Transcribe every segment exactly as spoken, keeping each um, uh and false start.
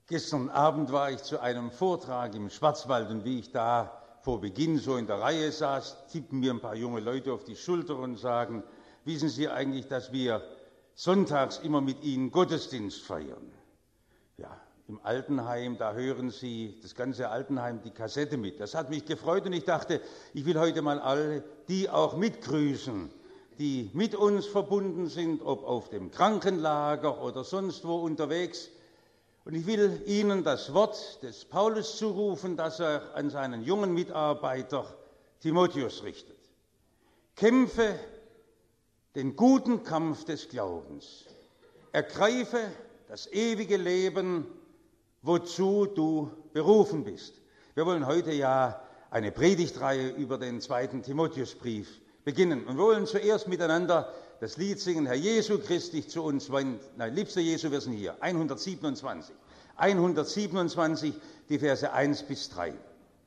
Gestern Abend war ich zu einem Vortrag im Schwarzwald und wie ich da vor Beginn so in der Reihe saß, tippten mir ein paar junge Leute auf die Schulter und sagen, wissen Sie eigentlich, dass wir sonntags immer mit Ihnen Gottesdienst feiern? Ja, im Altenheim, da hören Sie, das ganze Altenheim, die Kassette mit. Das hat mich gefreut und ich dachte, ich will heute mal alle die auch mitgrüßen, die mit uns verbunden sind, ob auf dem Krankenlager oder sonst wo unterwegs. Und ich will Ihnen das Wort des Paulus zurufen, das er an seinen jungen Mitarbeiter Timotheus richtet. Kämpfe den guten Kampf des Glaubens. Ergreife das ewige Leben, wozu du berufen bist. Wir wollen heute ja eine Predigtreihe über den zweiten Timotheusbrief beginnen. Und wir wollen zuerst miteinander das Lied singen, Herr Jesu Christ dich zu uns wendet. Nein, liebster Jesu, wir sind hier. hundertsiebenundzwanzig. hundertsiebenundzwanzig, die Verse eins bis drei.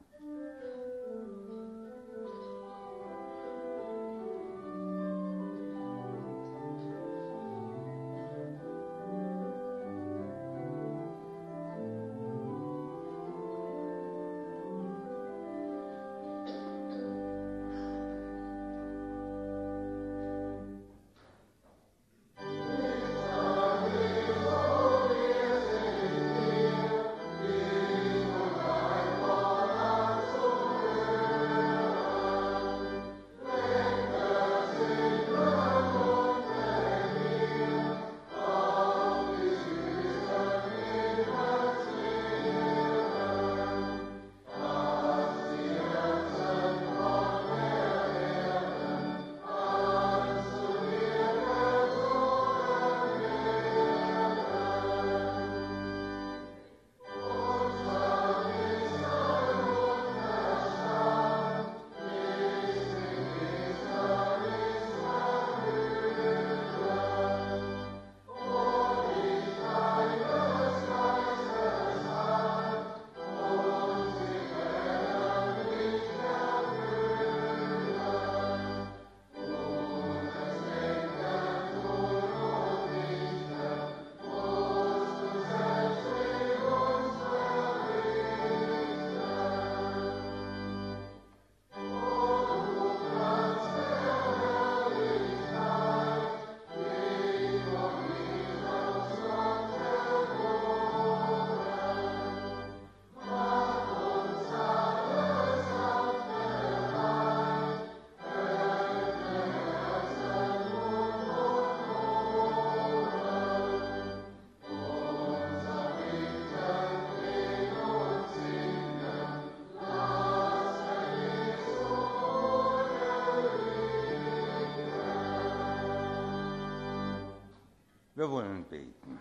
Wir wollen beten.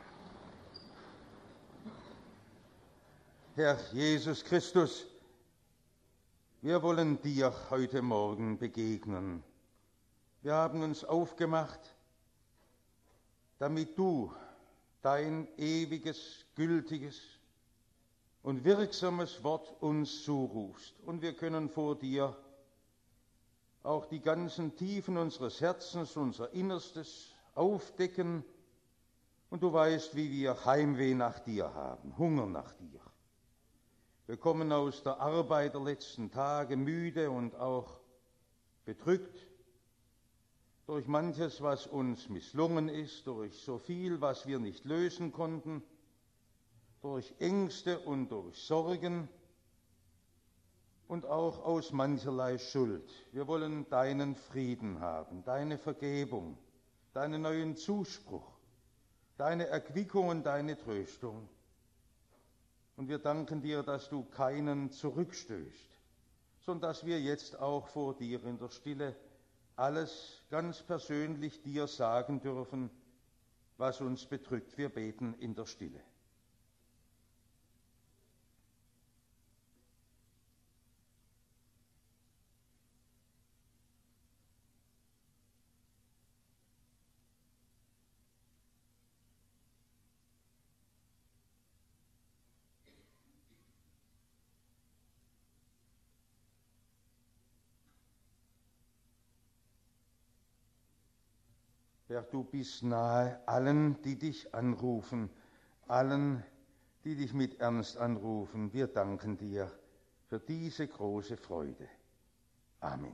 Herr Jesus Christus, wir wollen dir heute Morgen begegnen. Wir haben uns aufgemacht, damit du dein ewiges, gültiges und wirksames Wort uns zurufst. Und wir können vor dir auch die ganzen Tiefen unseres Herzens, unser Innerstes aufdecken. Und du weißt, wie wir Heimweh nach dir haben, Hunger nach dir. Wir kommen aus der Arbeit der letzten Tage müde und auch bedrückt durch manches, was uns misslungen ist, durch so viel, was wir nicht lösen konnten, durch Ängste und durch Sorgen und auch aus mancherlei Schuld. Wir wollen deinen Frieden haben, deine Vergebung, deinen neuen Zuspruch, deine Erquickung und deine Tröstung. Und wir danken dir, dass du keinen zurückstößt, sondern dass wir jetzt auch vor dir in der Stille alles ganz persönlich dir sagen dürfen, was uns bedrückt. Wir beten in der Stille. Herr, du bist nahe allen, die dich anrufen, allen, die dich mit Ernst anrufen, wir danken dir für diese große Freude. Amen.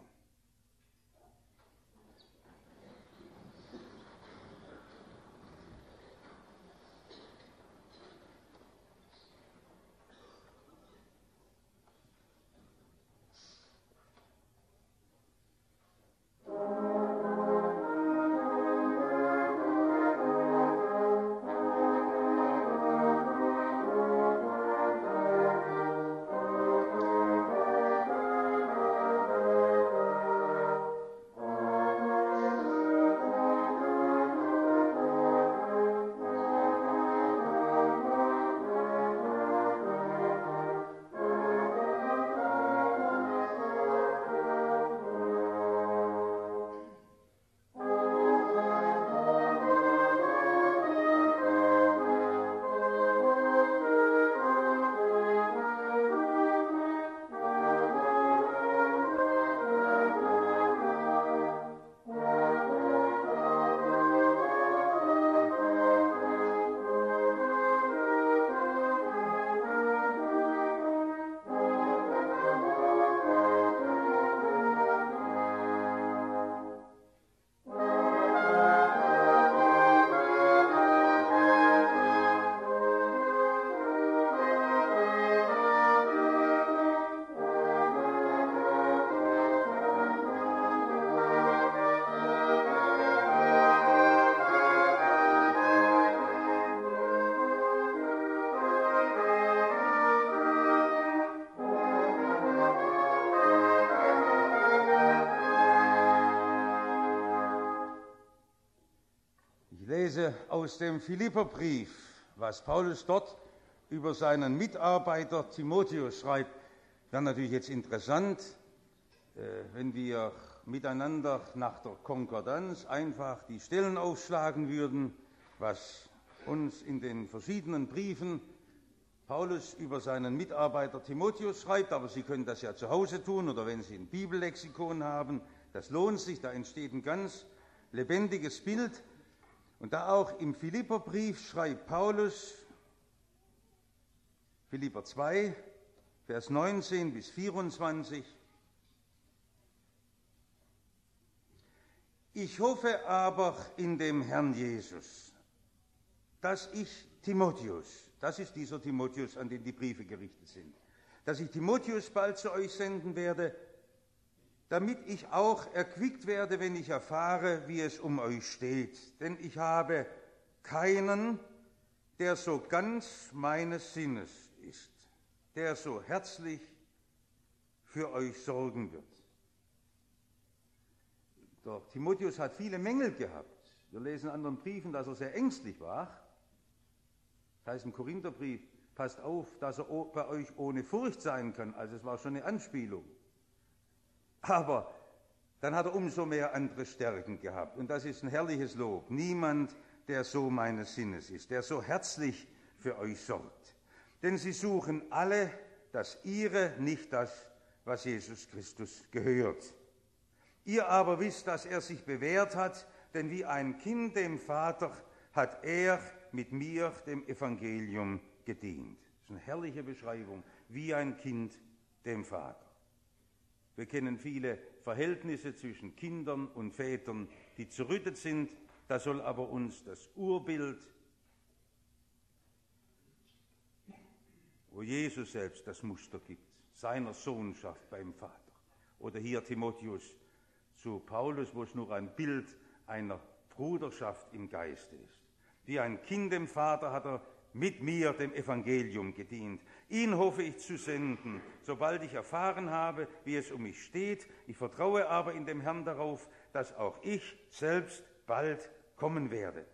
Ich lese aus dem Philipperbrief, was Paulus dort über seinen Mitarbeiter Timotheus schreibt. Wäre natürlich jetzt interessant, wenn wir miteinander nach der Konkordanz einfach die Stellen aufschlagen würden, was uns in den verschiedenen Briefen Paulus über seinen Mitarbeiter Timotheus schreibt. Aber Sie können das ja zu Hause tun oder wenn Sie ein Bibellexikon haben. Das lohnt sich, da entsteht ein ganz lebendiges Bild. Und da auch im Philipperbrief schreibt Paulus, Philipper zwei, Vers neunzehn bis vierundzwanzig, ich hoffe aber in dem Herrn Jesus, dass ich Timotheus, das ist dieser Timotheus, an den die Briefe gerichtet sind, dass ich Timotheus bald zu euch senden werde, damit ich auch erquickt werde, wenn ich erfahre, wie es um euch steht. Denn ich habe keinen, der so ganz meines Sinnes ist, der so herzlich für euch sorgen wird. Der Timotheus hat viele Mängel gehabt. Wir lesen in anderen Briefen, dass er sehr ängstlich war. Das heißt im Korintherbrief, passt auf, dass er bei euch ohne Furcht sein kann. Also es war schon eine Anspielung. Aber dann hat er umso mehr andere Stärken gehabt. Und das ist ein herrliches Lob. Niemand, der so meines Sinnes ist, der so herzlich für euch sorgt. Denn sie suchen alle das Ihre, nicht das, was Jesus Christus gehört. Ihr aber wisst, dass er sich bewährt hat, denn wie ein Kind dem Vater hat er mit mir dem Evangelium gedient. Das ist eine herrliche Beschreibung, wie ein Kind dem Vater. Wir kennen viele Verhältnisse zwischen Kindern und Vätern, die zerrüttet sind. Da soll aber uns das Urbild, wo Jesus selbst das Muster gibt, seiner Sohnschaft beim Vater. Oder hier Timotheus zu Paulus, wo es nur ein Bild einer Bruderschaft im Geiste ist. Wie ein Kind dem Vater hat er mit mir dem Evangelium gedient. Ihn hoffe ich zu senden, sobald ich erfahren habe, wie es um mich steht. Ich vertraue aber in dem Herrn darauf, dass auch ich selbst bald kommen werde.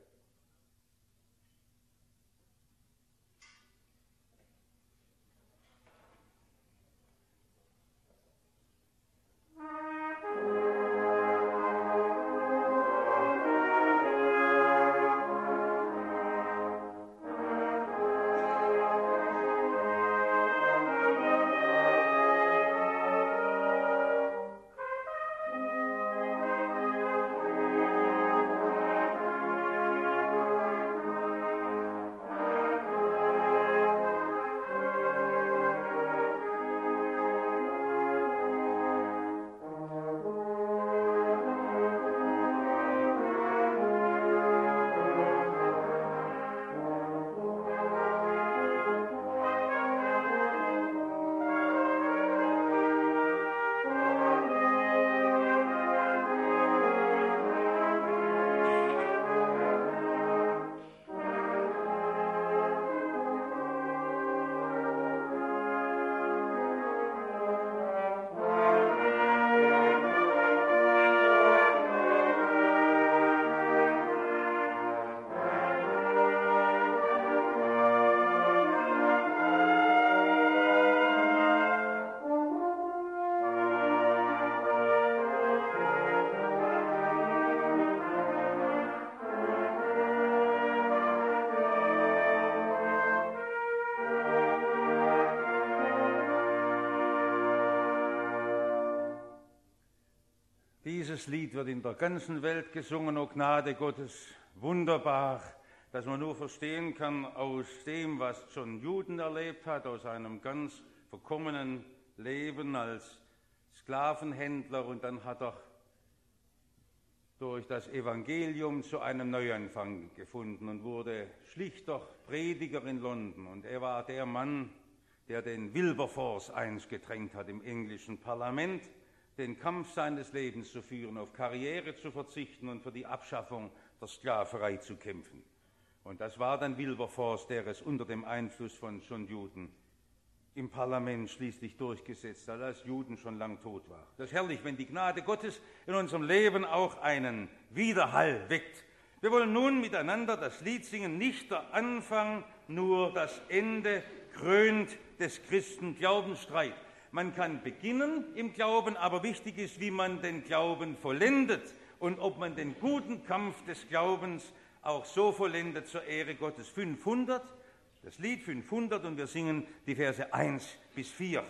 dieses Lied wird in der ganzen Welt gesungen, O Gnade Gottes, wunderbar, dass man nur verstehen kann aus dem, was John Newton erlebt hat, aus einem ganz verkommenen Leben als Sklavenhändler, und dann hat er durch das Evangelium zu einem Neuanfang gefunden und wurde schlichter Prediger in London. Und er war der Mann, der den Wilberforce einst gedrängt hat im englischen Parlament, den Kampf seines Lebens zu führen, auf Karriere zu verzichten und für die Abschaffung der Sklaverei zu kämpfen. Und das war dann Wilberforce, der es unter dem Einfluss von John Newton im Parlament schließlich durchgesetzt hat, als Newton schon lang tot war. Das ist herrlich, wenn die Gnade Gottes in unserem Leben auch einen Widerhall weckt. Wir wollen nun miteinander das Lied singen, nicht der Anfang, nur das Ende krönt des Christen Glaubensstreit. Man kann beginnen im Glauben, aber wichtig ist, wie man den Glauben vollendet und ob man den guten Kampf des Glaubens auch so vollendet zur Ehre Gottes. fünfhundert, das Lied fünfhundert, und wir singen die Verse eins bis vier.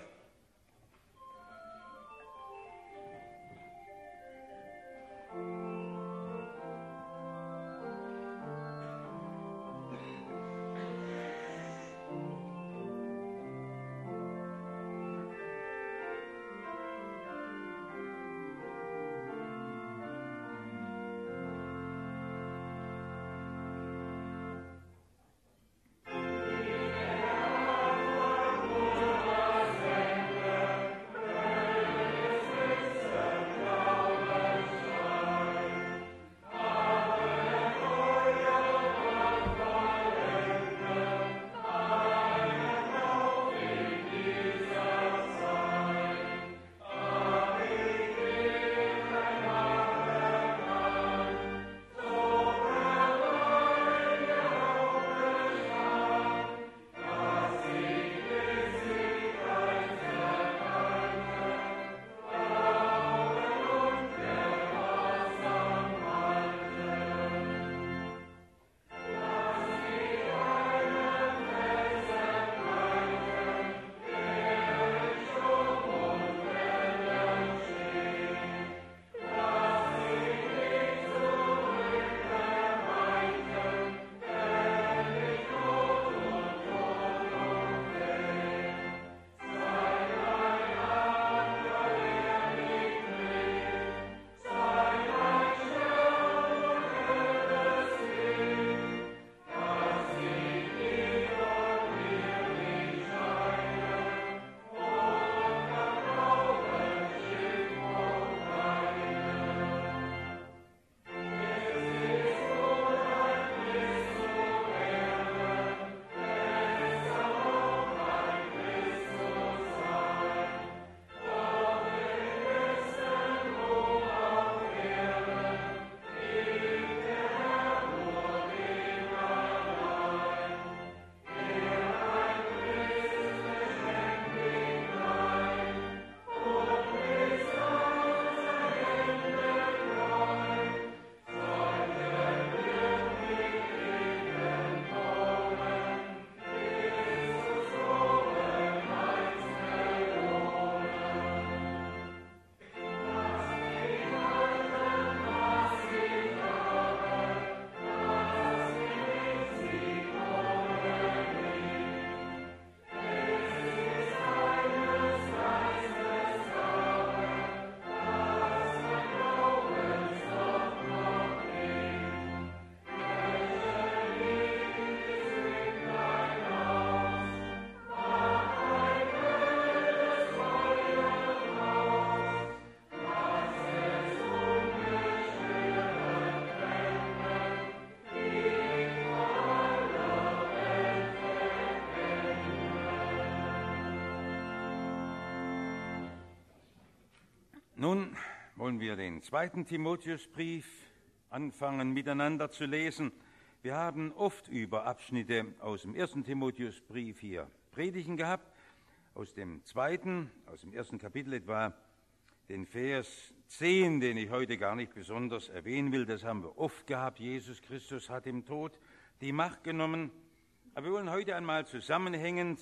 Nun wollen wir den zweiten Timotheusbrief anfangen miteinander zu lesen. Wir haben oft über Abschnitte aus dem ersten Timotheusbrief hier Predigen gehabt, aus dem zweiten, aus dem ersten Kapitel etwa den Vers zehn, den ich heute gar nicht besonders erwähnen will. Das haben wir oft gehabt. Jesus Christus hat im Tod die Macht genommen. Aber wir wollen heute einmal zusammenhängend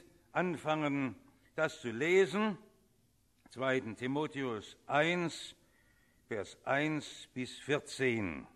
anfangen, das zu lesen. zweiten Timotheus eins, Vers eins bis vierzehn.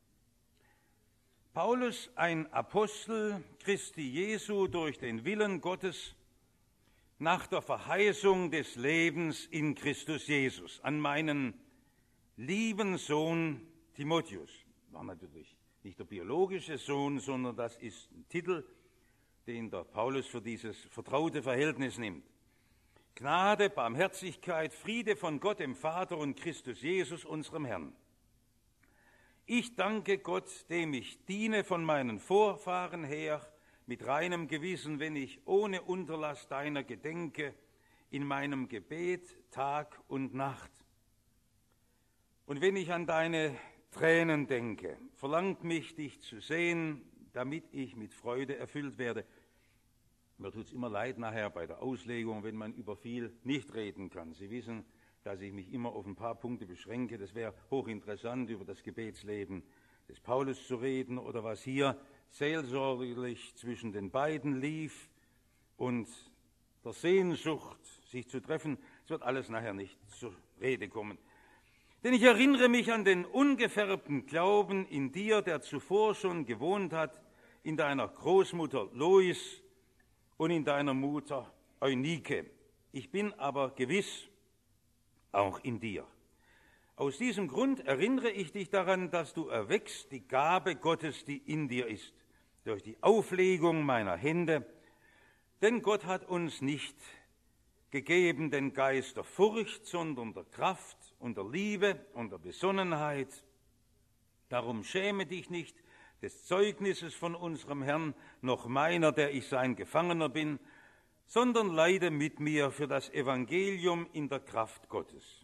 Paulus, ein Apostel Christi Jesu durch den Willen Gottes, nach der Verheißung des Lebens in Christus Jesus, an meinen lieben Sohn Timotheus. War natürlich nicht der biologische Sohn, sondern das ist ein Titel, den der Paulus für dieses vertraute Verhältnis nimmt. Gnade, Barmherzigkeit, Friede von Gott, dem Vater und Christus Jesus, unserem Herrn. Ich danke Gott, dem ich diene von meinen Vorfahren her, mit reinem Gewissen, wenn ich ohne Unterlass deiner gedenke, in meinem Gebet Tag und Nacht. Und wenn ich an deine Tränen denke, verlangt mich, dich zu sehen, damit ich mit Freude erfüllt werde. Mir tut es immer leid nachher bei der Auslegung, wenn man über viel nicht reden kann. Sie wissen, dass ich mich immer auf ein paar Punkte beschränke. Das wäre hochinteressant, über das Gebetsleben des Paulus zu reden oder was hier seelsorgerlich zwischen den beiden lief und der Sehnsucht, sich zu treffen. Es wird alles nachher nicht zur Rede kommen. Denn ich erinnere mich an den ungefärbten Glauben in dir, der zuvor schon gewohnt hat, in deiner Großmutter Lois und in deiner Mutter Eunike. Ich bin aber gewiss auch in dir. Aus diesem Grund erinnere ich dich daran, dass du erweckst die Gabe Gottes, die in dir ist, durch die Auflegung meiner Hände. Denn Gott hat uns nicht gegeben den Geist der Furcht, sondern der Kraft und der Liebe und der Besonnenheit. Darum schäme dich nicht des Zeugnisses von unserem Herrn, noch meiner, der ich sein Gefangener bin, sondern leide mit mir für das Evangelium in der Kraft Gottes.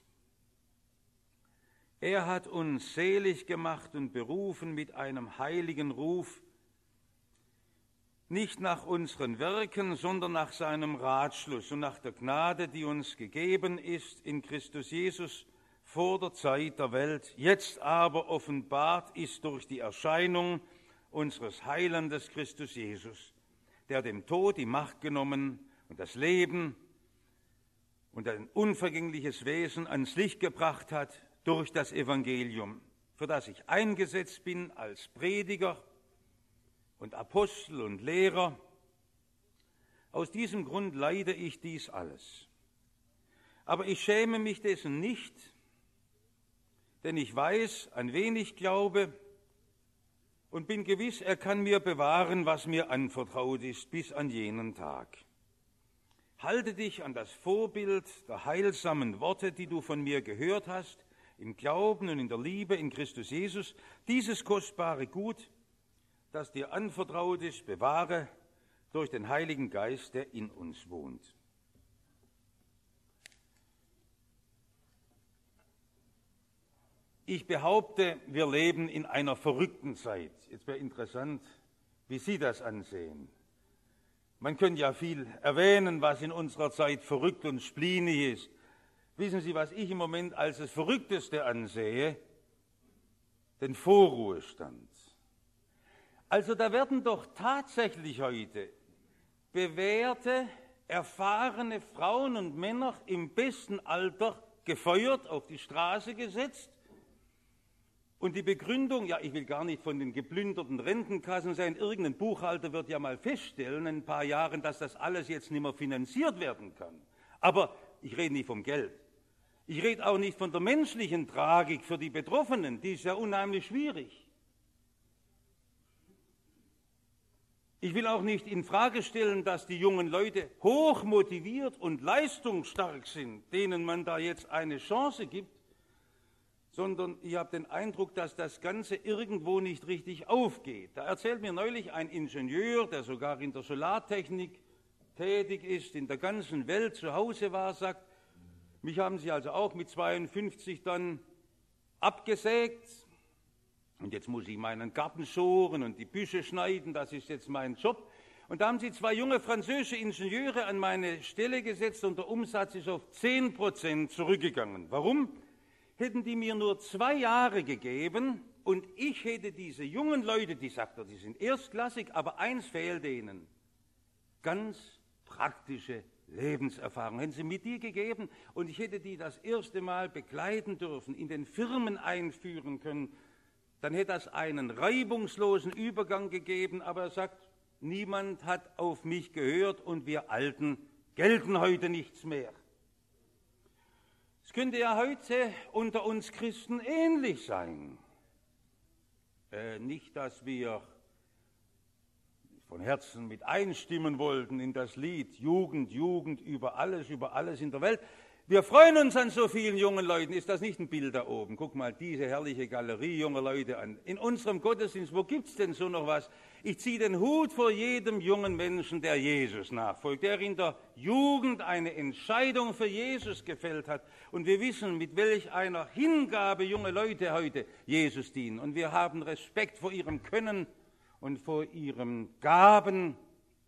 Er hat uns selig gemacht und berufen mit einem heiligen Ruf, nicht nach unseren Werken, sondern nach seinem Ratschluss und nach der Gnade, die uns gegeben ist in Christus Jesus vor der Zeit der Welt, jetzt aber offenbart ist durch die Erscheinung unseres Heilandes Christus Jesus, der dem Tod die Macht genommen und das Leben und ein unvergängliches Wesen ans Licht gebracht hat durch das Evangelium, für das ich eingesetzt bin als Prediger und Apostel und Lehrer. Aus diesem Grund leide ich dies alles. Aber ich schäme mich dessen nicht, denn ich weiß, an wen ich glaube und bin gewiss, er kann mir bewahren, was mir anvertraut ist, bis an jenen Tag. Halte dich an das Vorbild der heilsamen Worte, die du von mir gehört hast, im Glauben und in der Liebe in Christus Jesus. Dieses kostbare Gut, das dir anvertraut ist, bewahre durch den Heiligen Geist, der in uns wohnt. Ich behaupte, wir leben in einer verrückten Zeit. Jetzt wäre interessant, wie Sie das ansehen. Man könnte ja viel erwähnen, was in unserer Zeit verrückt und spleenig ist. Wissen Sie, was ich im Moment als das Verrückteste ansehe? Den Vorruhestand. Also da werden doch tatsächlich heute bewährte, erfahrene Frauen und Männer im besten Alter gefeuert, auf die Straße gesetzt. Und die Begründung, ja, ich will gar nicht von den geplünderten Rentenkassen sein, irgendein Buchhalter wird ja mal feststellen in ein paar Jahren, dass das alles jetzt nicht mehr finanziert werden kann. Aber ich rede nicht vom Geld. Ich rede auch nicht von der menschlichen Tragik für die Betroffenen, die ist ja unheimlich schwierig. Ich will auch nicht in Frage stellen, dass die jungen Leute hochmotiviert und leistungsstark sind, denen man da jetzt eine Chance gibt, sondern ich habe den Eindruck, dass das Ganze irgendwo nicht richtig aufgeht. Da erzählt mir neulich ein Ingenieur, der sogar in der Solartechnik tätig ist, in der ganzen Welt zu Hause war, sagt, mich haben sie also auch mit zweiundfünfzig dann abgesägt und jetzt muss ich meinen Garten schoren und die Büsche schneiden, das ist jetzt mein Job. Und da haben sie zwei junge französische Ingenieure an meine Stelle gesetzt und der Umsatz ist auf zehn Prozent zurückgegangen. Warum? Hätten die mir nur zwei Jahre gegeben und ich hätte diese jungen Leute, die sagt er, die sind erstklassig, aber eins fehlt denen, ganz praktische Lebenserfahrung. Hätten sie mir die gegeben und ich hätte die das erste Mal begleiten dürfen, in den Firmen einführen können, dann hätte das einen reibungslosen Übergang gegeben, aber er sagt, niemand hat auf mich gehört und wir Alten gelten heute nichts mehr. Es könnte ja heute unter uns Christen ähnlich sein. Äh, nicht, dass wir von Herzen mit einstimmen wollten in das Lied Jugend, Jugend, über alles, über alles in der Welt. Wir freuen uns an so vielen jungen Leuten. Ist das nicht ein Bild da oben? Guck mal diese herrliche Galerie junger Leute an. In unserem Gottesdienst, wo gibt es denn so noch was? Ich ziehe den Hut vor jedem jungen Menschen, der Jesus nachfolgt, der in der Jugend eine Entscheidung für Jesus gefällt hat. Und wir wissen, mit welch einer Hingabe junge Leute heute Jesus dienen. Und wir haben Respekt vor ihrem Können und vor ihren Gaben.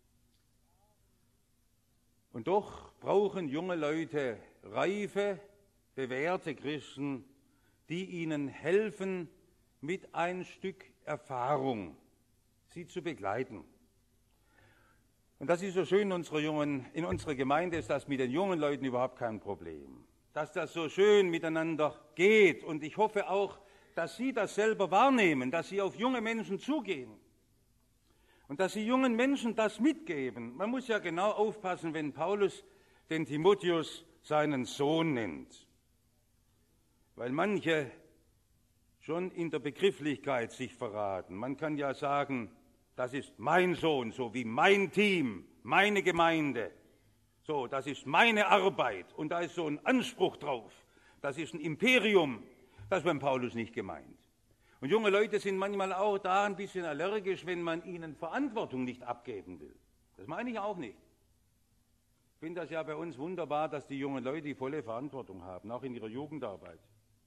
Und doch brauchen junge Leute reife, bewährte Christen, die ihnen helfen, mit ein Stück Erfahrung sie zu begleiten. Und das ist so schön in unserer, jungen, in unserer Gemeinde, ist das mit den jungen Leuten überhaupt kein Problem. Dass das so schön miteinander geht. Und ich hoffe auch, dass Sie das selber wahrnehmen, dass Sie auf junge Menschen zugehen. Und dass Sie jungen Menschen das mitgeben. Man muss ja genau aufpassen, wenn Paulus den Timotheus seinen Sohn nennt. Weil manche schon in der Begrifflichkeit sich verraten. Man kann ja sagen, das ist mein Sohn, so wie mein Team, meine Gemeinde. So, das ist meine Arbeit und da ist so ein Anspruch drauf. Das ist ein Imperium. Das ist beim Paulus nicht gemeint. Und junge Leute sind manchmal auch da ein bisschen allergisch, wenn man ihnen Verantwortung nicht abgeben will. Das meine ich auch nicht. Ich finde das ja bei uns wunderbar, dass die jungen Leute die volle Verantwortung haben, auch in ihrer Jugendarbeit,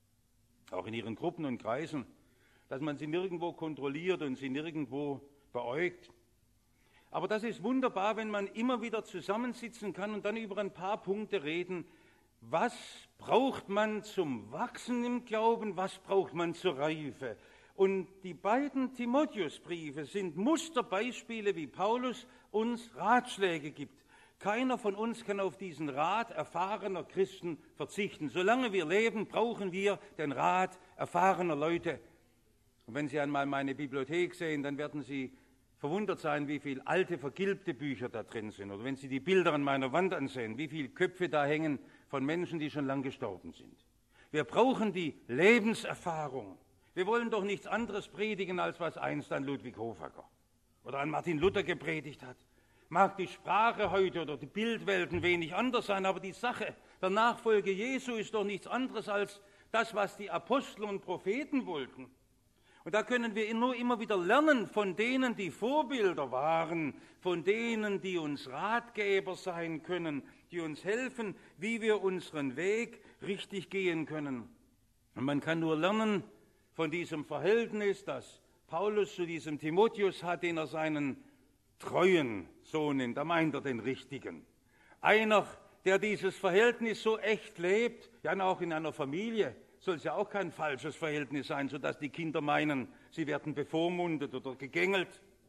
auch in ihren Gruppen und Kreisen, dass man sie nirgendwo kontrolliert und sie nirgendwo beäugt. Aber das ist wunderbar, wenn man immer wieder zusammensitzen kann und dann über ein paar Punkte reden. Was braucht man zum Wachsen im Glauben? Was braucht man zur Reife? Und die beiden Timotheusbriefe sind Musterbeispiele, wie Paulus uns Ratschläge gibt. Keiner von uns kann auf diesen Rat erfahrener Christen verzichten. Solange wir leben, brauchen wir den Rat erfahrener Leute. Und wenn Sie einmal meine Bibliothek sehen, dann werden Sie verwundert sein, wie viele alte, vergilbte Bücher da drin sind. Oder wenn Sie die Bilder an meiner Wand ansehen, wie viele Köpfe da hängen von Menschen, die schon lang gestorben sind. Wir brauchen die Lebenserfahrung. Wir wollen doch nichts anderes predigen, als was einst an Ludwig Hofacker oder an Martin Luther gepredigt hat. Mag die Sprache heute oder die Bildwelten wenig anders sein, aber die Sache der Nachfolge Jesu ist doch nichts anderes als das, was die Apostel und Propheten wollten. Und da können wir nur immer wieder lernen von denen, die Vorbilder waren, von denen, die uns Ratgeber sein können, die uns helfen, wie wir unseren Weg richtig gehen können. Und man kann nur lernen von diesem Verhältnis, das Paulus zu diesem Timotheus hat, den er seinen treuen Sohn nennt, da meint er den richtigen. Einer, der dieses Verhältnis so echt lebt, ja auch in einer Familie, soll es ja auch kein falsches Verhältnis sein, sodass die Kinder meinen, sie werden bevormundet oder gegängelt.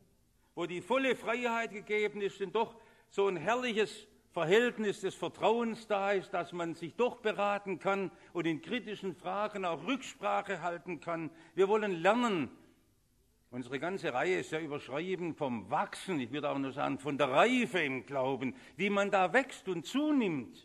Wo die volle Freiheit gegeben ist und doch so ein herrliches Verhältnis des Vertrauens da ist, dass man sich doch beraten kann und in kritischen Fragen auch Rücksprache halten kann. Wir wollen lernen. Unsere ganze Reihe ist ja überschrieben vom Wachsen, ich würde auch nur sagen, von der Reife im Glauben, wie man da wächst und zunimmt.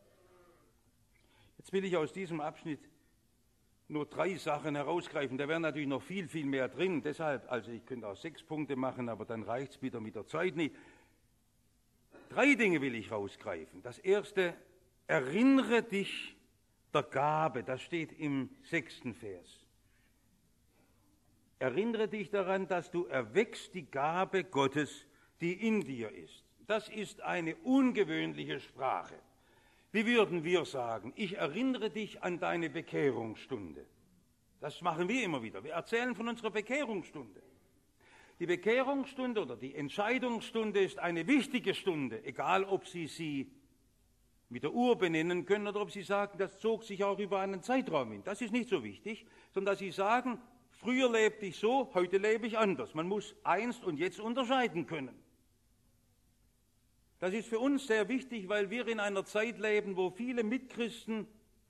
Jetzt will ich aus diesem Abschnitt nur drei Sachen herausgreifen. Da wären natürlich noch viel, viel mehr drin. Deshalb, also ich könnte auch sechs Punkte machen, aber dann reicht es wieder mit der Zeit nicht. Drei Dinge will ich rausgreifen. Das erste, erinnere dich der Gabe. Das steht im sechsten Vers. Erinnere dich daran, dass du erweckst die Gabe Gottes, die in dir ist. Das ist eine ungewöhnliche Sprache. Wie würden wir sagen, ich erinnere dich an deine Bekehrungsstunde. Das machen wir immer wieder. Wir erzählen von unserer Bekehrungsstunde. Die Bekehrungsstunde oder die Entscheidungsstunde ist eine wichtige Stunde, egal ob Sie sie mit der Uhr benennen können oder ob Sie sagen, das zog sich auch über einen Zeitraum hin. Das ist nicht so wichtig, sondern dass Sie sagen, früher lebte ich so, heute lebe ich anders. Man muss einst und jetzt unterscheiden können. Das ist für uns sehr wichtig, weil wir in einer Zeit leben, wo viele Mitchristen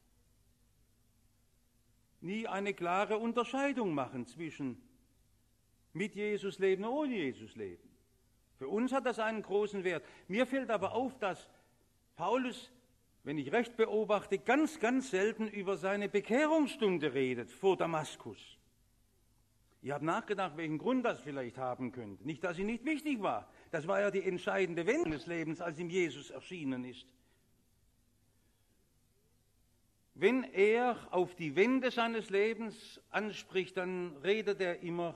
nie eine klare Unterscheidung machen zwischen mit Jesus leben und ohne Jesus leben. Für uns hat das einen großen Wert. Mir fällt aber auf, dass Paulus, wenn ich recht beobachte, ganz, ganz selten über seine Bekehrungsstunde redet vor Damaskus. Ich habe nachgedacht, welchen Grund das vielleicht haben könnte. Nicht, dass sie nicht wichtig war. Das war ja die entscheidende Wende des Lebens, als ihm Jesus erschienen ist. Wenn er auf die Wende seines Lebens anspricht, dann redet er immer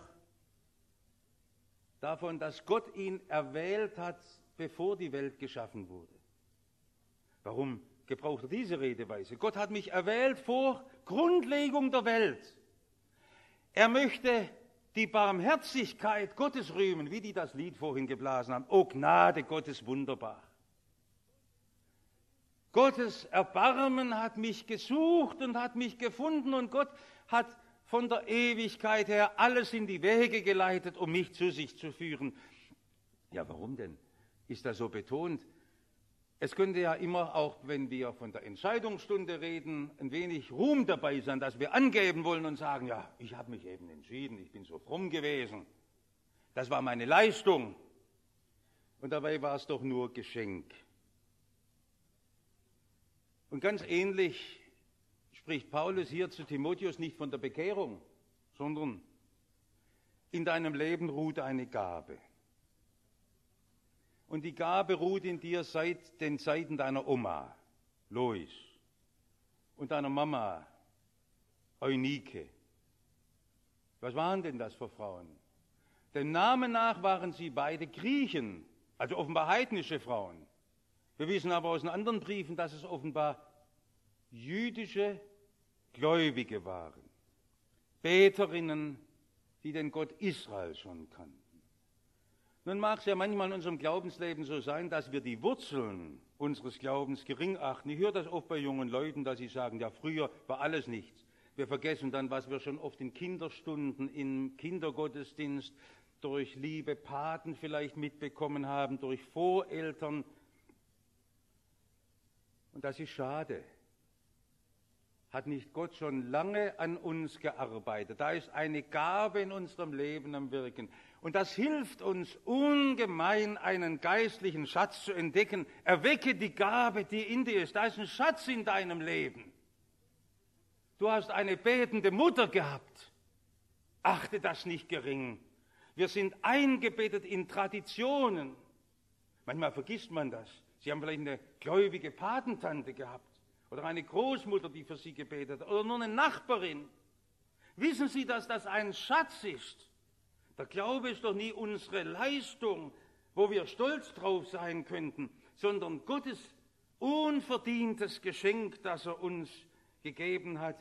davon, dass Gott ihn erwählt hat, bevor die Welt geschaffen wurde. Warum gebraucht er diese Redeweise? Gott hat mich erwählt vor Grundlegung der Welt. Er möchte die Barmherzigkeit Gottes rühmen, wie die das Lied vorhin geblasen haben. O Gnade Gottes wunderbar. Gottes Erbarmen hat mich gesucht und hat mich gefunden und Gott hat von der Ewigkeit her alles in die Wege geleitet, um mich zu sich zu führen. Ja, warum denn? Ist das so betont? Es könnte ja immer auch, wenn wir von der Entscheidungsstunde reden, ein wenig Ruhm dabei sein, dass wir angeben wollen und sagen, ja, ich habe mich eben entschieden, ich bin so fromm gewesen. Das war meine Leistung. Und dabei war es doch nur Geschenk. Und ganz ähnlich spricht Paulus hier zu Timotheus nicht von der Bekehrung, sondern in deinem Leben ruht eine Gabe. Und die Gabe ruht in dir seit den Zeiten deiner Oma, Lois, und deiner Mama, Eunike. Was waren denn das für Frauen? Dem Namen nach waren sie beide Griechen, also offenbar heidnische Frauen. Wir wissen aber aus den anderen Briefen, dass es offenbar jüdische Gläubige waren, Beterinnen, die den Gott Israel schon kannten. Nun mag es ja manchmal in unserem Glaubensleben so sein, dass wir die Wurzeln unseres Glaubens gering achten. Ich höre das oft bei jungen Leuten, dass sie sagen, ja, früher war alles nichts. Wir vergessen dann, was wir schon oft in Kinderstunden, im Kindergottesdienst, durch liebe Paten vielleicht mitbekommen haben, durch Voreltern. Und das ist schade. Hat nicht Gott schon lange an uns gearbeitet? Da ist eine Gabe in unserem Leben am Wirken. Und das hilft uns ungemein, einen geistlichen Schatz zu entdecken. Erwecke die Gabe, die in dir ist. Da ist ein Schatz in deinem Leben. Du hast eine betende Mutter gehabt. Achte das nicht gering. Wir sind eingebettet in Traditionen. Manchmal vergisst man das. Sie haben vielleicht eine gläubige Patentante gehabt oder eine Großmutter, die für sie gebetet hat oder nur eine Nachbarin. Wissen Sie, dass das ein Schatz ist? Der Glaube ist doch nie unsere Leistung, wo wir stolz drauf sein könnten, sondern Gottes unverdientes Geschenk, das er uns gegeben hat.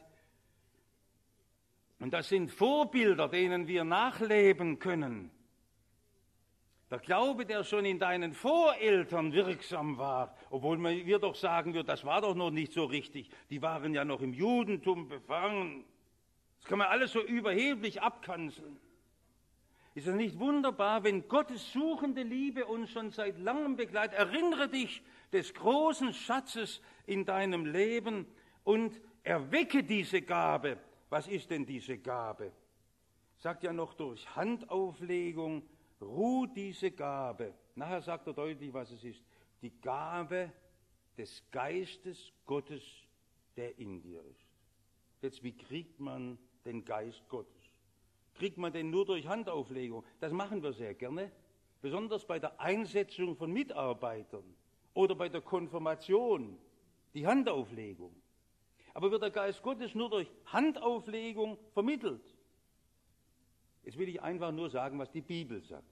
Und das sind Vorbilder, denen wir nachleben können. Der Glaube, der schon in deinen Voreltern wirksam war, obwohl wir doch sagen würden, das war doch noch nicht so richtig. Die waren ja noch im Judentum befangen. Das kann man alles so überheblich abkanzeln. Ist es nicht wunderbar, wenn Gottes suchende Liebe uns schon seit langem begleitet? Erinnere dich des großen Schatzes in deinem Leben und erwecke diese Gabe. Was ist denn diese Gabe? Sagt ja noch durch Handauflegung, ruht diese Gabe. Nachher sagt er deutlich, was es ist. Die Gabe des Geistes Gottes, der in dir ist. Jetzt, wie kriegt man den Geist Gottes? Kriegt man den nur durch Handauflegung? Das machen wir sehr gerne, besonders bei der Einsetzung von Mitarbeitern oder bei der Konfirmation, die Handauflegung. Aber wird der Geist Gottes nur durch Handauflegung vermittelt? Jetzt will ich einfach nur sagen, was die Bibel sagt.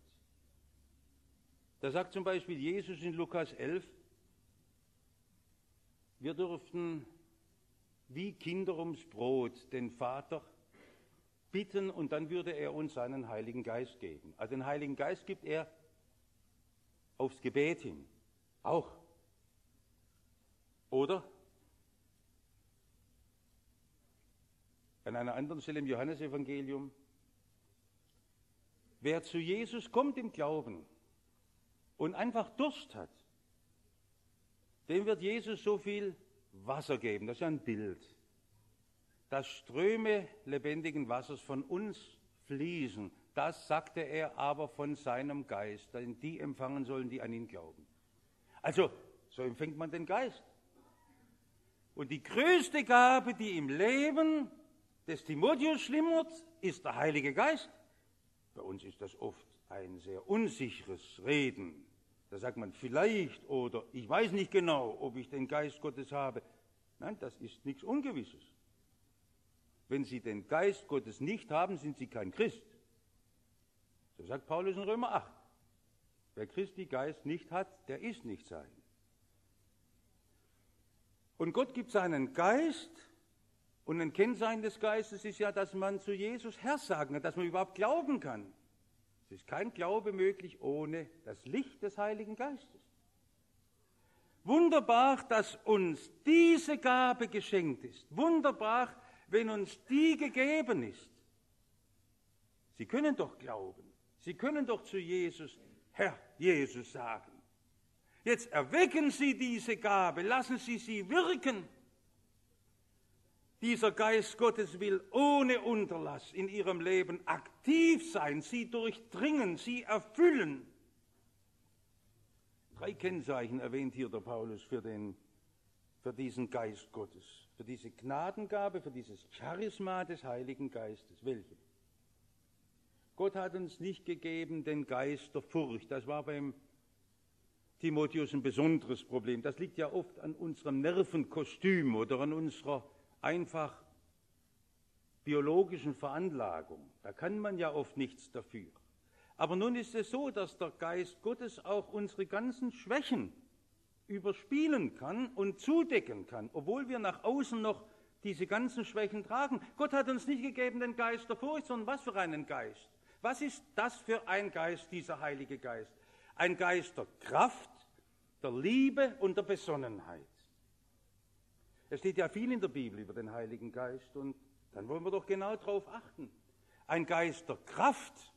Da sagt zum Beispiel Jesus in Lukas elf, wir dürften wie Kinder ums Brot den Vater bitten und dann würde er uns seinen Heiligen Geist geben. Also den Heiligen Geist gibt er aufs Gebet hin. Auch. Oder? An einer anderen Stelle im Johannesevangelium. Wer zu Jesus kommt im Glauben und einfach Durst hat, dem wird Jesus so viel Wasser geben. Das ist ja ein Bild. Dass Ströme lebendigen Wassers von uns fließen, das sagte er aber von seinem Geist, den die empfangen sollen, die an ihn glauben. Also, so empfängt man den Geist. Und die größte Gabe, die im Leben des Timotheus schlummert, ist der Heilige Geist. Bei uns ist das oft ein sehr unsicheres Reden. Da sagt man vielleicht oder ich weiß nicht genau, ob ich den Geist Gottes habe. Nein, das ist nichts Ungewisses. Wenn Sie den Geist Gottes nicht haben, sind Sie kein Christ. So sagt Paulus in Römer acht. Wer Christi Geist nicht hat, der ist nicht sein. Und Gott gibt seinen Geist, und ein Kennzeichen des Geistes ist ja, dass man zu Jesus Herr sagen kann, dass man überhaupt glauben kann. Es ist kein Glaube möglich ohne das Licht des Heiligen Geistes. Wunderbar, dass uns diese Gabe geschenkt ist. Wunderbar, wenn uns die gegeben ist. Sie können doch glauben. Sie können doch zu Jesus, Herr Jesus sagen. Jetzt erwecken Sie diese Gabe, lassen Sie sie wirken. Dieser Geist Gottes will ohne Unterlass in Ihrem Leben aktiv sein, Sie durchdringen, Sie erfüllen. Drei Kennzeichen erwähnt hier der Paulus für, den, für diesen Geist Gottes, für diese Gnadengabe, für dieses Charisma des Heiligen Geistes. Welche? Gott hat uns nicht gegeben den Geist der Furcht. Das war beim Timotheus ein besonderes Problem. Das liegt ja oft an unserem Nervenkostüm oder an unserer einfach biologischen Veranlagung. Da kann man ja oft nichts dafür. Aber nun ist es so, dass der Geist Gottes auch unsere ganzen Schwächen überspielen kann und zudecken kann, obwohl wir nach außen noch diese ganzen Schwächen tragen. Gott hat uns nicht gegeben den Geist der Furcht, sondern was für einen Geist? Was ist das für ein Geist, dieser Heilige Geist? Ein Geist der Kraft, der Liebe und der Besonnenheit. Es steht ja viel in der Bibel über den Heiligen Geist und dann wollen wir doch genau darauf achten. Ein Geist der Kraft.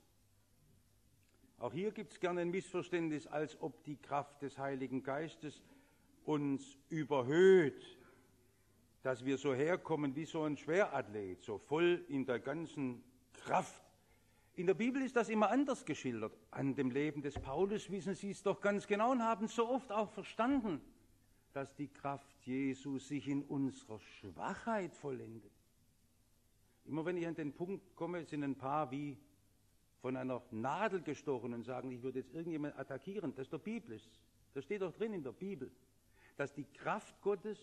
Auch hier gibt es gerne ein Missverständnis, als ob die Kraft des Heiligen Geistes uns überhöht, dass wir so herkommen wie so ein Schwerathlet, so voll in der ganzen Kraft. In der Bibel ist das immer anders geschildert. An dem Leben des Paulus wissen Sie es doch ganz genau und haben es so oft auch verstanden, dass die Kraft Jesu sich in unserer Schwachheit vollendet. Immer wenn ich an den Punkt komme, sind ein paar wie von einer Nadel gestochen und sagen, ich würde jetzt irgendjemanden attackieren. Das ist doch biblisch. Das steht doch drin in der Bibel, dass die Kraft Gottes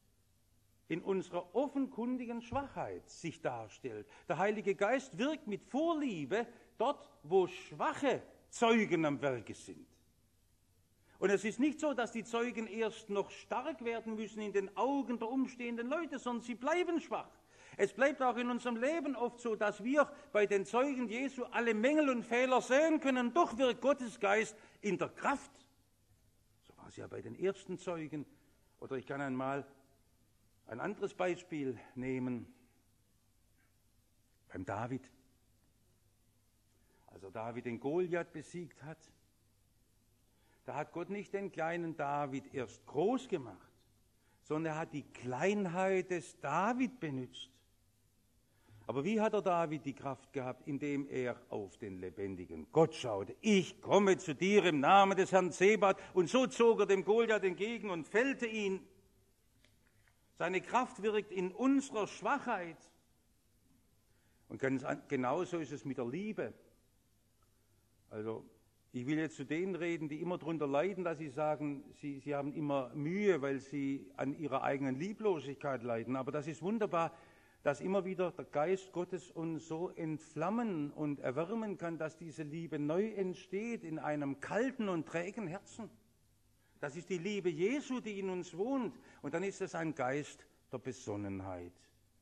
in unserer offenkundigen Schwachheit sich darstellt. Der Heilige Geist wirkt mit Vorliebe dort, wo schwache Zeugen am Werke sind. Und es ist nicht so, dass die Zeugen erst noch stark werden müssen in den Augen der umstehenden Leute, sondern sie bleiben schwach. Es bleibt auch in unserem Leben oft so, dass wir bei den Zeugen Jesu alle Mängel und Fehler sehen können. Doch wirkt Gottes Geist in der Kraft. So war es ja bei den ersten Zeugen. Oder ich kann einmal ein anderes Beispiel nehmen, beim David. Als er David den Goliath besiegt hat, da hat Gott nicht den kleinen David erst groß gemacht, sondern er hat die Kleinheit des David benutzt. Aber wie hat der David die Kraft gehabt? Indem er auf den lebendigen Gott schaute. Ich komme zu dir im Namen des Herrn Zebaoth. Und so zog er dem Goliath entgegen und fällte ihn. Seine Kraft wirkt in unserer Schwachheit. Und ganz genauso ist es mit der Liebe. Also ich will jetzt zu denen reden, die immer darunter leiden, dass sie sagen, sie, sie haben immer Mühe, weil sie an ihrer eigenen Lieblosigkeit leiden. Aber das ist wunderbar, dass immer wieder der Geist Gottes uns so entflammen und erwärmen kann, dass diese Liebe neu entsteht in einem kalten und trägen Herzen. Das ist die Liebe Jesu, die in uns wohnt. Und dann ist es ein Geist der Besonnenheit.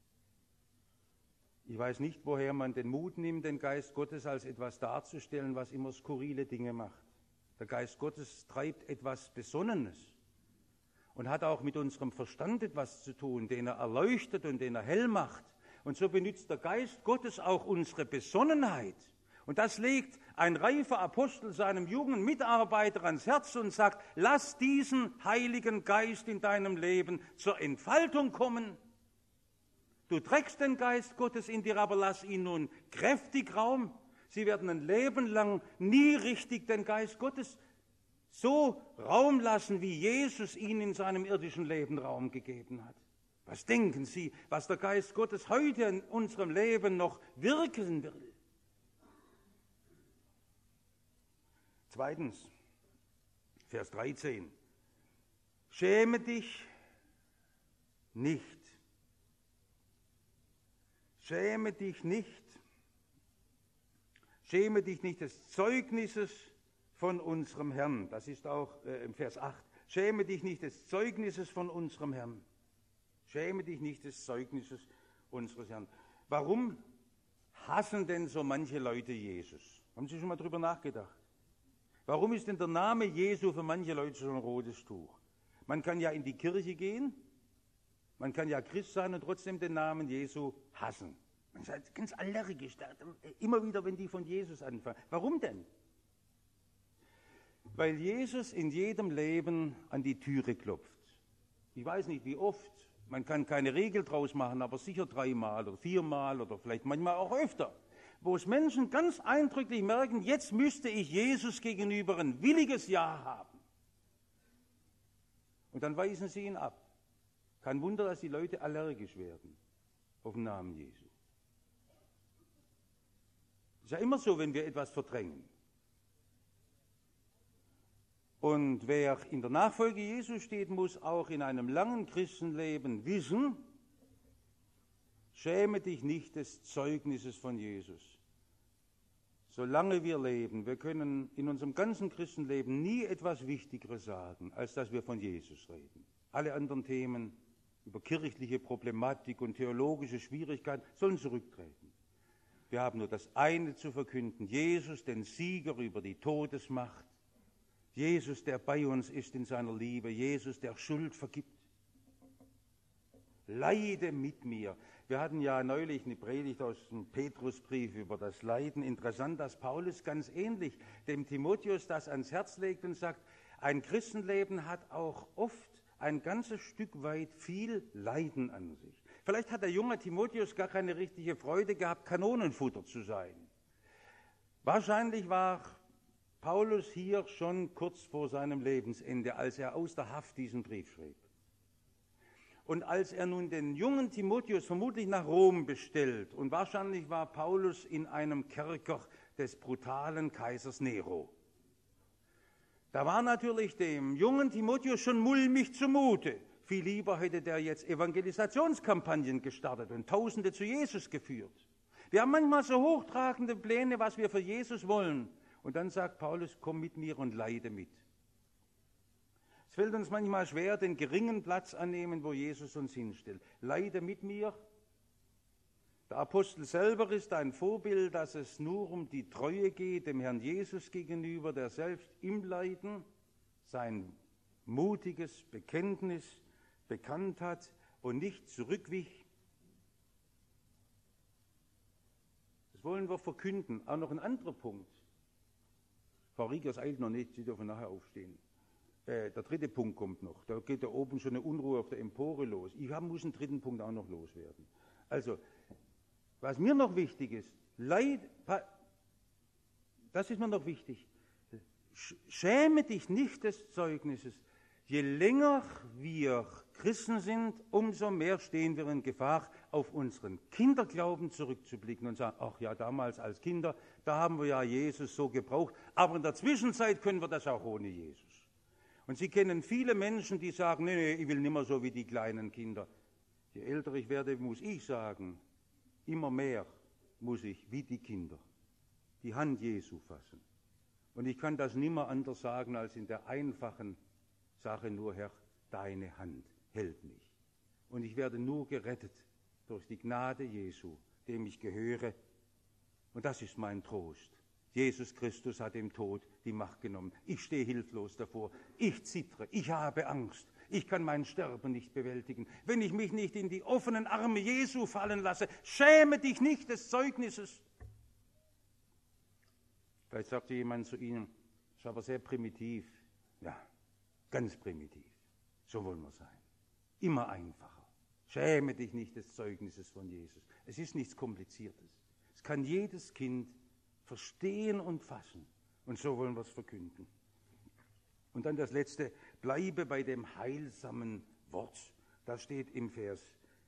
Ich weiß nicht, woher man den Mut nimmt, den Geist Gottes als etwas darzustellen, was immer skurrile Dinge macht. Der Geist Gottes treibt etwas Besonnenes und hat auch mit unserem Verstand etwas zu tun, den er erleuchtet und den er hell macht. Und so benutzt der Geist Gottes auch unsere Besonnenheit. Und das legt ein reifer Apostel seinem jungen Mitarbeiter ans Herz und sagt, lass diesen Heiligen Geist in deinem Leben zur Entfaltung kommen. Du trägst den Geist Gottes in dir, aber lass ihn nun kräftig Raum. Sie werden ein Leben lang nie richtig den Geist Gottes so Raum lassen, wie Jesus ihn in seinem irdischen Leben Raum gegeben hat. Was denken Sie, was der Geist Gottes heute in unserem Leben noch wirken will? Zweitens, Vers dreizehn. Schäme dich nicht. Schäme dich nicht. Schäme dich nicht des Zeugnisses von unserem Herrn. Das ist auch äh, im Vers acht. Schäme dich nicht des Zeugnisses von unserem Herrn. Schäme dich nicht des Zeugnisses unseres Herrn. Warum hassen denn so manche Leute Jesus? Haben Sie schon mal drüber nachgedacht? Warum ist denn der Name Jesu für manche Leute so ein rotes Tuch? Man kann ja in die Kirche gehen, man kann ja Christ sein und trotzdem den Namen Jesu hassen. Man ist ganz allergisch, immer wieder, wenn die von Jesus anfangen. Warum denn? Weil Jesus in jedem Leben an die Türe klopft. Ich weiß nicht, wie oft, man kann keine Regel draus machen, aber sicher dreimal oder viermal oder vielleicht manchmal auch öfter, wo es Menschen ganz eindrücklich merken, jetzt müsste ich Jesus gegenüber ein williges Ja haben. Und dann weisen sie ihn ab. Kein Wunder, dass die Leute allergisch werden auf den Namen Jesu. Ist ja immer so, wenn wir etwas verdrängen. Und wer in der Nachfolge Jesu steht, muss auch in einem langen Christenleben wissen, schäme dich nicht des Zeugnisses von Jesus. Solange wir leben, wir können in unserem ganzen Christenleben nie etwas Wichtigeres sagen, als dass wir von Jesus reden. Alle anderen Themen über kirchliche Problematik und theologische Schwierigkeiten sollen zurücktreten. Wir haben nur das eine zu verkünden, Jesus, den Sieger über die Todesmacht, Jesus, der bei uns ist in seiner Liebe, Jesus, der Schuld vergibt. Leide mit mir. Wir hatten ja neulich eine Predigt aus dem Petrusbrief über das Leiden. Interessant, dass Paulus ganz ähnlich dem Timotheus das ans Herz legt und sagt, ein Christenleben hat auch oft ein ganzes Stück weit viel Leiden an sich. Vielleicht hat der junge Timotheus gar keine richtige Freude gehabt, Kanonenfutter zu sein. Wahrscheinlich war Paulus hier schon kurz vor seinem Lebensende, als er aus der Haft diesen Brief schrieb. Und als er nun den jungen Timotheus vermutlich nach Rom bestellt, und wahrscheinlich war Paulus in einem Kerker des brutalen Kaisers Nero, da war natürlich dem jungen Timotheus schon mulmig zumute. Viel lieber hätte der jetzt Evangelisationskampagnen gestartet und Tausende zu Jesus geführt. Wir haben manchmal so hochtragende Pläne, was wir für Jesus wollen. Und dann sagt Paulus, komm mit mir und leide mit. Es fällt uns manchmal schwer, den geringen Platz annehmen, wo Jesus uns hinstellt. Leide mit mir. Der Apostel selber ist ein Vorbild, dass es nur um die Treue geht, dem Herrn Jesus gegenüber, der selbst im Leiden sein mutiges Bekenntnis bekannt hat und nicht zurückwich. Das wollen wir verkünden. Auch noch ein anderer Punkt. Frau Riegers eilt noch nicht, Sie dürfen nachher aufstehen. Äh, der dritte Punkt kommt noch. Da geht da oben schon eine Unruhe auf der Empore los. Ich hab, muss einen dritten Punkt auch noch loswerden. Also, was mir noch wichtig ist, Leid, das ist mir noch wichtig, schäme dich nicht des Zeugnisses. Je länger wir Christen sind, umso mehr stehen wir in Gefahr, auf unseren Kinderglauben zurückzublicken und sagen, ach ja, damals als Kinder, da haben wir ja Jesus so gebraucht, aber in der Zwischenzeit können wir das auch ohne Jesus. Und Sie kennen viele Menschen, die sagen, nee, nee, ich will nicht mehr so wie die kleinen Kinder. Je älter ich werde, muss ich sagen, immer mehr muss ich wie die Kinder die Hand Jesu fassen. Und ich kann das nimmer anders sagen als in der einfachen Sache nur, Herr, deine Hand hält mich. Und ich werde nur gerettet durch die Gnade Jesu, dem ich gehöre. Und das ist mein Trost. Jesus Christus hat dem Tod die Macht genommen. Ich stehe hilflos davor. Ich zittere. Ich habe Angst. Ich kann mein Sterben nicht bewältigen. Wenn ich mich nicht in die offenen Arme Jesu fallen lasse, schäme dich nicht des Zeugnisses. Vielleicht sagte jemand zu Ihnen, das ist aber sehr primitiv. Ja, ganz primitiv. So wollen wir sein. Immer einfacher. Schäme dich nicht des Zeugnisses von Jesus. Es ist nichts Kompliziertes. Es kann jedes Kind verstehen und fassen. Und so wollen wir es verkünden. Und dann das Letzte, bleibe bei dem heilsamen Wort. Das steht im Vers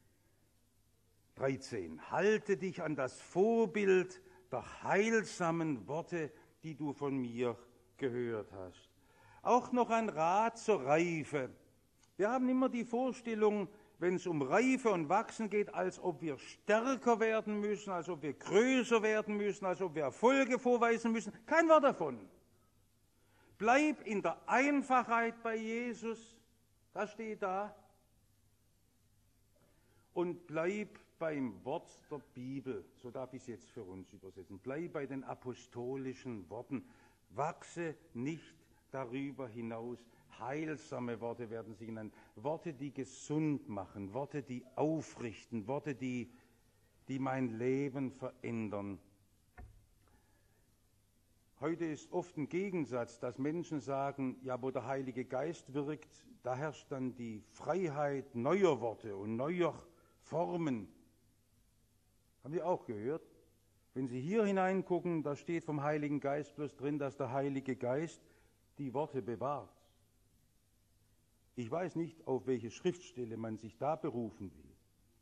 dreizehn. Halte dich an das Vorbild der heilsamen Worte, die du von mir gehört hast. Auch noch ein Rat zur Reife. Wir haben immer die Vorstellung, wenn es um Reife und Wachsen geht, als ob wir stärker werden müssen, als ob wir größer werden müssen, als ob wir Erfolge vorweisen müssen. Kein Wort davon. Bleib in der Einfachheit bei Jesus, das steht da. Und bleib beim Wort der Bibel, so darf ich es jetzt für uns übersetzen. Bleib bei den apostolischen Worten. Wachse nicht darüber hinaus. Heilsame Worte werden sie genannt. Worte, die gesund machen, Worte, die aufrichten, Worte, die, die mein Leben verändern. Heute ist oft ein Gegensatz, dass Menschen sagen, ja, wo der Heilige Geist wirkt, da herrscht dann die Freiheit neuer Worte und neuer Formen. Haben Sie auch gehört? Wenn Sie hier hineingucken, da steht vom Heiligen Geist bloß drin, dass der Heilige Geist die Worte bewahrt. Ich weiß nicht, auf welche Schriftstelle man sich da berufen will.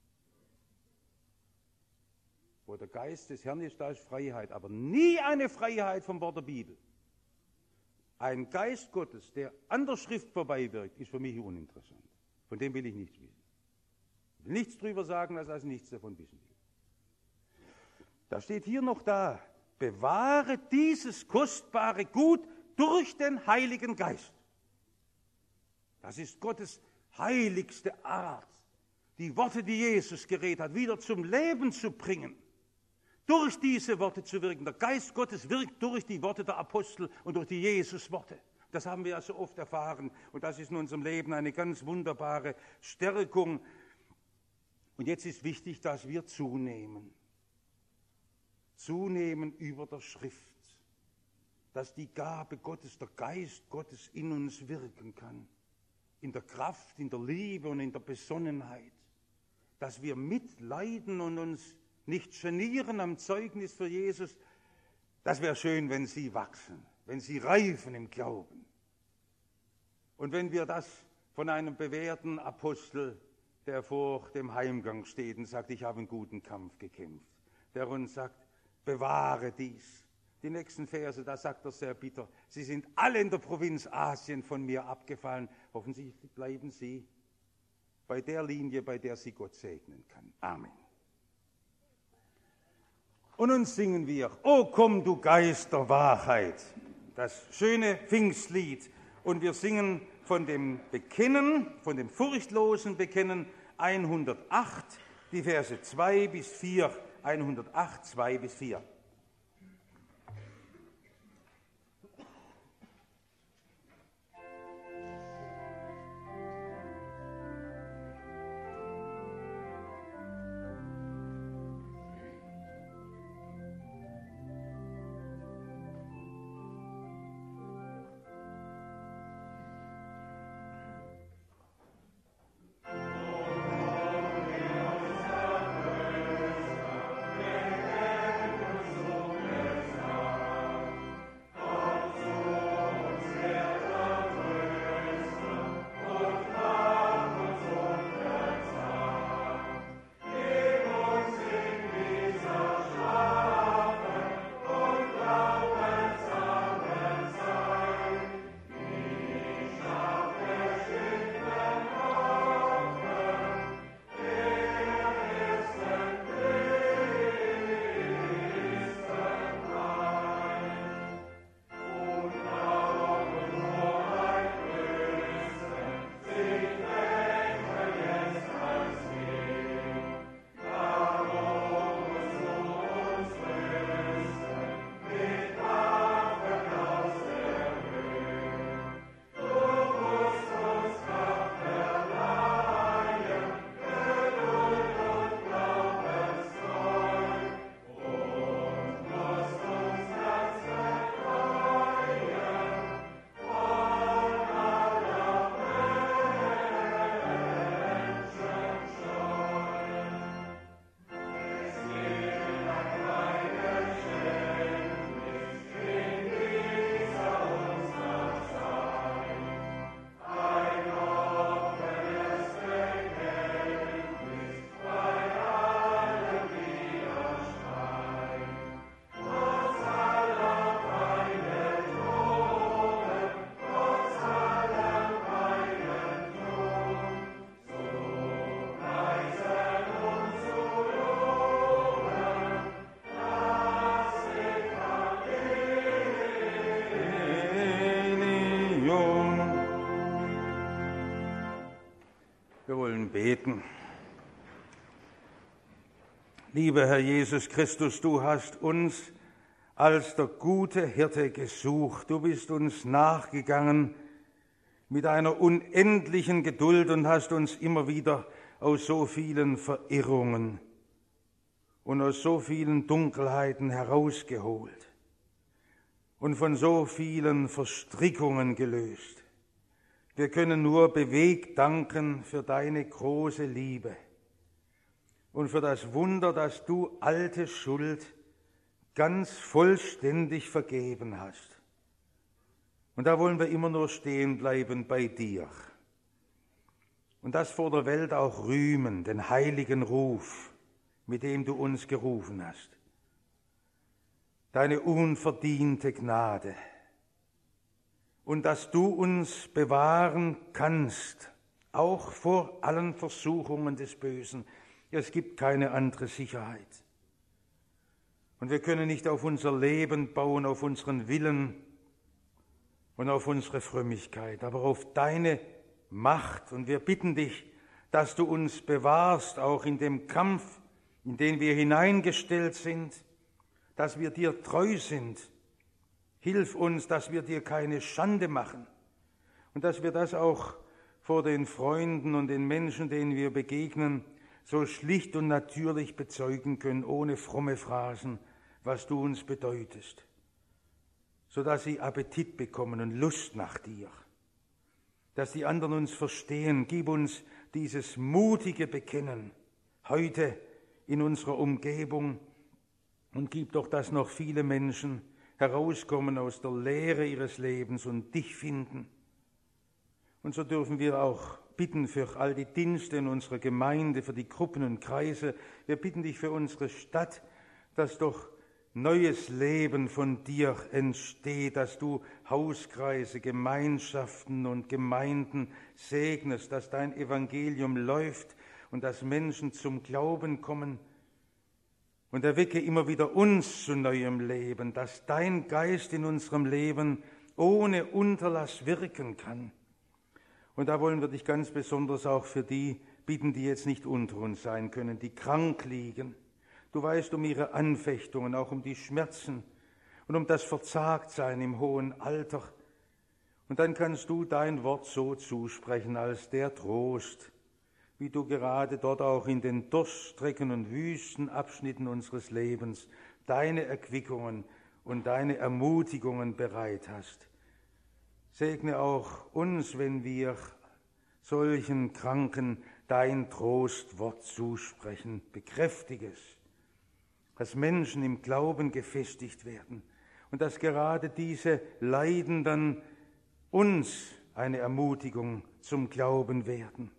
Wo der Geist des Herrn ist, da ist Freiheit, aber nie eine Freiheit vom Wort der Bibel. Ein Geist Gottes, der an der Schrift vorbei wirkt, ist für mich uninteressant. Von dem will ich nichts wissen. Ich will nichts drüber sagen, dass ich also nichts davon wissen will. Da steht hier noch da, bewahre dieses kostbare Gut durch den Heiligen Geist. Das ist Gottes heiligste Art, die Worte, die Jesus geredet hat, wieder zum Leben zu bringen. Durch diese Worte zu wirken. Der Geist Gottes wirkt durch die Worte der Apostel und durch die Jesus-Worte. Das haben wir ja so oft erfahren und das ist in unserem Leben eine ganz wunderbare Stärkung. Und jetzt ist wichtig, dass wir zunehmen. Zunehmen über der Schrift. Dass die Gabe Gottes, der Geist Gottes in uns wirken kann. In der Kraft, in der Liebe und in der Besonnenheit. Dass wir mitleiden und uns nicht genieren am Zeugnis für Jesus. Das wäre schön, wenn Sie wachsen, wenn Sie reifen im Glauben. Und wenn wir das von einem bewährten Apostel, der vor dem Heimgang steht und sagt, ich habe einen guten Kampf gekämpft, der uns sagt, bewahre dies. Die nächsten Verse, da sagt er sehr bitter, Sie sind alle in der Provinz Asien von mir abgefallen. Hoffentlich bleiben Sie bei der Linie, bei der Sie Gott segnen kann. Amen. Und nun singen wir, O komm, du Geist der Wahrheit, das schöne Pfingstlied. Und wir singen von dem Bekennen, von dem furchtlosen Bekennen hundertacht, die Verse zwei bis vier, hundertacht, zwei bis vier. Wir wollen beten. Lieber Herr Jesus Christus, du hast uns als der gute Hirte gesucht. Du bist uns nachgegangen mit einer unendlichen Geduld und hast uns immer wieder aus so vielen Verirrungen und aus so vielen Dunkelheiten herausgeholt und von so vielen Verstrickungen gelöst. Wir können nur bewegt danken für deine große Liebe und für das Wunder, dass du alte Schuld ganz vollständig vergeben hast. Und da wollen wir immer nur stehen bleiben bei dir. Und das vor der Welt auch rühmen, den heiligen Ruf, mit dem du uns gerufen hast. Deine unverdiente Gnade. Und dass du uns bewahren kannst, auch vor allen Versuchungen des Bösen. Es gibt keine andere Sicherheit. Und wir können nicht auf unser Leben bauen, auf unseren Willen und auf unsere Frömmigkeit, aber auf deine Macht. Und wir bitten dich, dass du uns bewahrst, auch in dem Kampf, in den wir hineingestellt sind, dass wir dir treu sind. Hilf uns, dass wir dir keine Schande machen und dass wir das auch vor den Freunden und den Menschen, denen wir begegnen, so schlicht und natürlich bezeugen können, ohne fromme Phrasen, was du uns bedeutest, sodass sie Appetit bekommen und Lust nach dir, dass die anderen uns verstehen. Gib uns dieses mutige Bekennen heute in unserer Umgebung und gib doch, dass noch viele Menschen herauskommen aus der Leere ihres Lebens und dich finden. Und so dürfen wir auch bitten für all die Dienste in unserer Gemeinde, für die Gruppen und Kreise. Wir bitten dich für unsere Stadt, dass doch neues Leben von dir entsteht, dass du Hauskreise, Gemeinschaften und Gemeinden segnest, dass dein Evangelium läuft und dass Menschen zum Glauben kommen. Und erwecke immer wieder uns zu neuem Leben, dass dein Geist in unserem Leben ohne Unterlass wirken kann. Und da wollen wir dich ganz besonders auch für die bitten, die jetzt nicht unter uns sein können, die krank liegen. Du weißt um ihre Anfechtungen, auch um die Schmerzen und um das Verzagtsein im hohen Alter. Und dann kannst du dein Wort so zusprechen als der Trost, wie du gerade dort auch in den Durststrecken und Wüstenabschnitten unseres Lebens deine Erquickungen und deine Ermutigungen bereit hast. Segne auch uns, wenn wir solchen Kranken dein Trostwort zusprechen. Bekräftige es, dass Menschen im Glauben gefestigt werden und dass gerade diese Leidenden uns eine Ermutigung zum Glauben werden.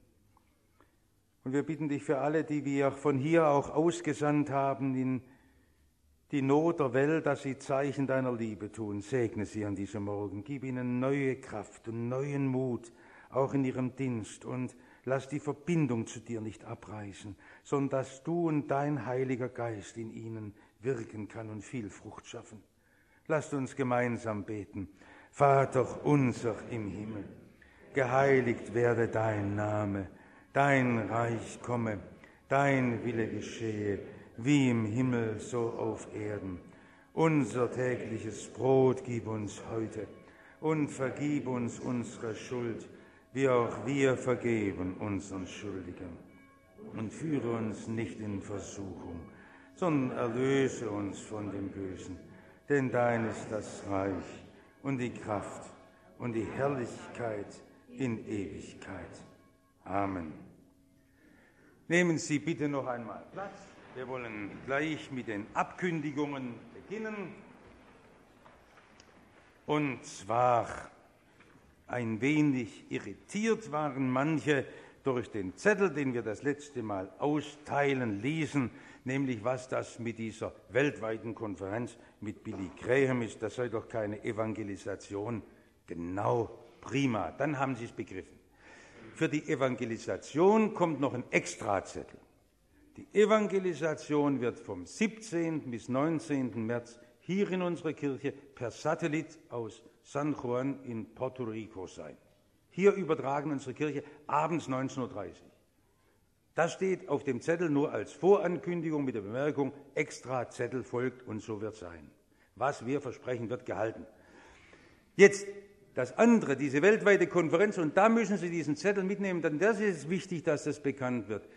Und wir bitten dich für alle, die wir von hier auch ausgesandt haben in die Not der Welt, dass sie Zeichen deiner Liebe tun. Segne sie an diesem Morgen. Gib ihnen neue Kraft und neuen Mut, auch in ihrem Dienst. Und lass die Verbindung zu dir nicht abreißen, sondern dass du und dein Heiliger Geist in ihnen wirken kann und viel Frucht schaffen. Lasst uns gemeinsam beten. Vater unser im Himmel, geheiligt werde dein Name. Dein Reich komme, dein Wille geschehe, wie im Himmel, so auf Erden. Unser tägliches Brot gib uns heute und vergib uns unsere Schuld, wie auch wir vergeben unseren Schuldigen. Und führe uns nicht in Versuchung, sondern erlöse uns von dem Bösen. Denn dein ist das Reich und die Kraft und die Herrlichkeit in Ewigkeit. Amen. Nehmen Sie bitte noch einmal Platz. Wir wollen gleich mit den Abkündigungen beginnen. Und zwar ein wenig irritiert waren manche durch den Zettel, den wir das letzte Mal austeilen ließen, nämlich was das mit dieser weltweiten Konferenz mit Billy Graham ist. Das sei doch keine Evangelisation. Genau, prima, dann haben Sie es begriffen. Für die Evangelisation kommt noch ein Extrazettel. Die Evangelisation wird vom siebzehnten bis neunzehnten März hier in unserer Kirche per Satellit aus San Juan in Puerto Rico sein. Hier übertragen unsere Kirche abends neunzehn Uhr dreißig. Das steht auf dem Zettel nur als Vorankündigung mit der Bemerkung, extra Zettel folgt und so wird sein. Was wir versprechen, wird gehalten. Jetzt das andere, diese weltweite Konferenz, und da müssen Sie diesen Zettel mitnehmen, denn das ist wichtig, dass das bekannt wird.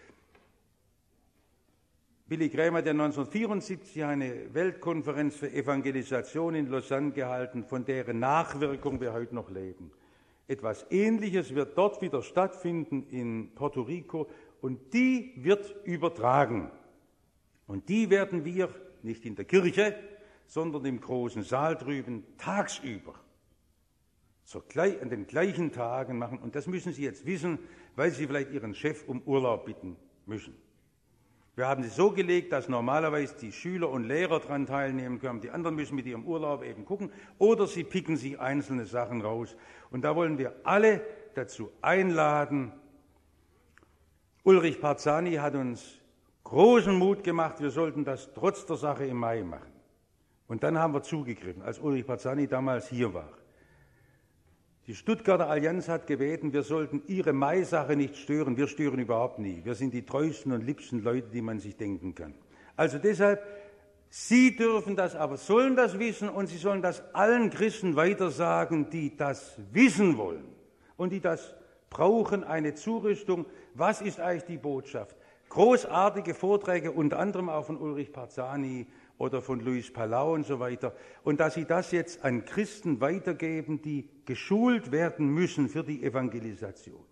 Billy Graham hat ja neunzehnhundertvierundsiebzig eine Weltkonferenz für Evangelisation in Lausanne gehalten, von deren Nachwirkung wir heute noch leben. Etwas Ähnliches wird dort wieder stattfinden in Puerto Rico und die wird übertragen. Und die werden wir nicht in der Kirche, sondern im großen Saal drüben tagsüber zur, an den gleichen Tagen machen. Und das müssen Sie jetzt wissen, weil Sie vielleicht Ihren Chef um Urlaub bitten müssen. Wir haben es so gelegt, dass normalerweise die Schüler und Lehrer daran teilnehmen können. Die anderen müssen mit ihrem Urlaub eben gucken. Oder sie picken sich einzelne Sachen raus. Und da wollen wir alle dazu einladen. Ulrich Parzani hat uns großen Mut gemacht, wir sollten das trotz der Sache im Mai machen. Und dann haben wir zugegriffen, als Ulrich Parzani damals hier war. Die Stuttgarter Allianz hat gebeten, wir sollten ihre Mai-Sache nicht stören. Wir stören überhaupt nie. Wir sind die treuesten und liebsten Leute, die man sich denken kann. Also deshalb, Sie dürfen das, aber sollen das wissen und Sie sollen das allen Christen weitersagen, die das wissen wollen und die das brauchen, eine Zurüstung. Was ist eigentlich die Botschaft? Großartige Vorträge, unter anderem auch von Ulrich Parzani oder von Luis Palau und so weiter. Und dass Sie das jetzt an Christen weitergeben, die geschult werden müssen für die Evangelisation.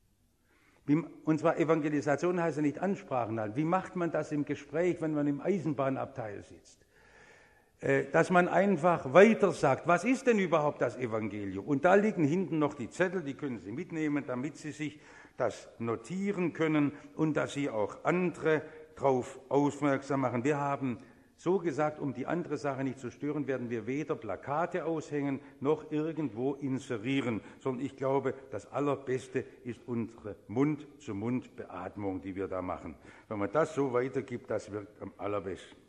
Und zwar Evangelisation heißt ja nicht Ansprachen halten. Wie macht man das im Gespräch, wenn man im Eisenbahnabteil sitzt? Dass man einfach weiter sagt, was ist denn überhaupt das Evangelium? Und da liegen hinten noch die Zettel, die können Sie mitnehmen, damit Sie sich das notieren können und dass Sie auch andere darauf aufmerksam machen. Wir haben so gesagt, um die andere Sache nicht zu stören, werden wir weder Plakate aushängen noch irgendwo inserieren, sondern ich glaube, das Allerbeste ist unsere Mund-zu-Mund-Beatmung, die wir da machen. Wenn man das so weitergibt, das wirkt am allerbesten.